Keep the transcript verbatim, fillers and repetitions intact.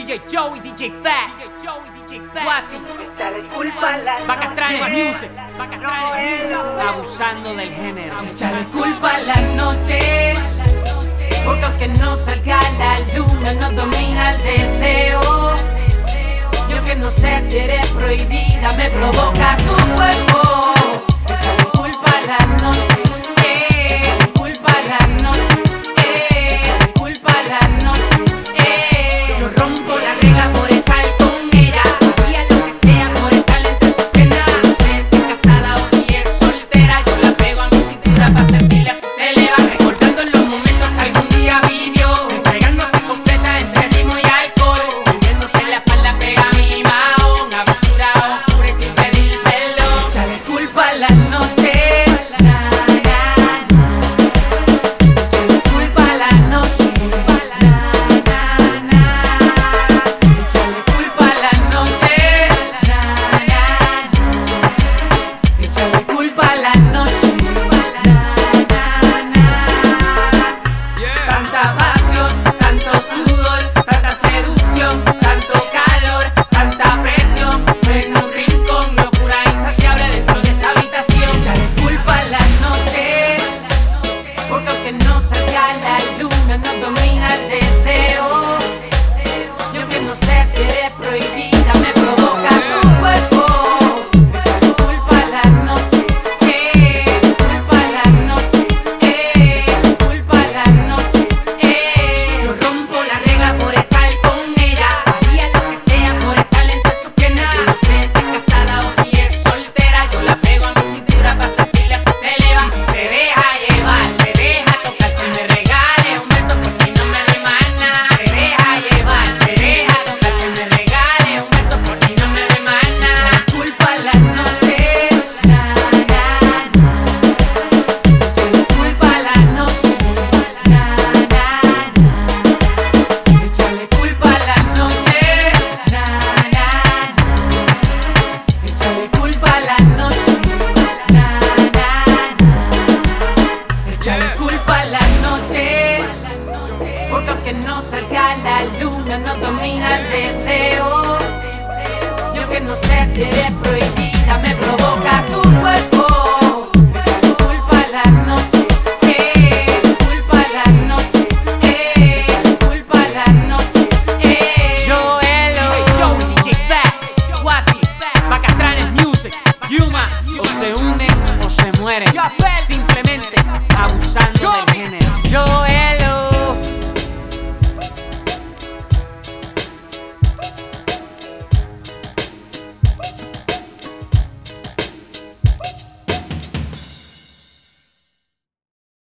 D J Joey, D J Fat, D J Joey, D J Fat, Quasi, Échale culpa a la Bacastrane noche. Music, Bacastrane Music, abusando del género. Échale culpa a la noche, porque aunque no salga la luna nos domina el deseo. Yo que no sé si eres prohibida, me provoca tu cuerpo. Échale culpa a la noche, eh. Échale culpa a la noche, eh. Échale culpa a la noche, eh. Yo rompo la regla por estar con ella, haría lo que sea por estar entre sus piernas. No sé si es casada o si es soltera, yo la pego a mi cintura para sentirla así se eleva, recordando los momentos que algún día vivió, entregándose completa entre ritmo y alcohol, sintiéndose en la espalda pega a mi maón, aventura oscura y sin pedir perdón. Échale culpa a la noche, na, na, na. Échale culpa a la noche, na, na, na. Échale culpa a la noche, na, na, na. Échale culpa a la noche, na, na, na. Tanta pasión, tanto sudor, tanta seducción, tanto calor, tanta presión, en un rincón, locura insaciable dentro de esta habitación. Échale culpa a la noche, porque aunque no salga la luna nos domina el deseo. Yo que no sé si eres prohibida, me provoca tu cuerpo. Échale culpa a la noche, eh. Échale culpa a la noche, eh. Échale culpa a la noche, eh. Yo rompo la regla por estar con ella, haría lo que sea por estar entre sus piernas. Yo no sé si es casada o si es soltera, yo la pego a mi cintura para sentirla así se eleva. Y si se deja llevar, se deja tocar, que me regale un beso por si no me ve más nada. Se deja llevar, se deja tocar, que me regale un beso por si no me ve más nada. Échale culpa a la noche, na, na, na. Échale culpa a la noche, na, na, na. Échale culpa a la noche, na, na, na. Échale culpa a la noche, na, na, na. Échale culpa a la noche, porque aunque no salga la luna nos domina el deseo. Yo que no sé si eres prohibida, me provoca tu cuerpo.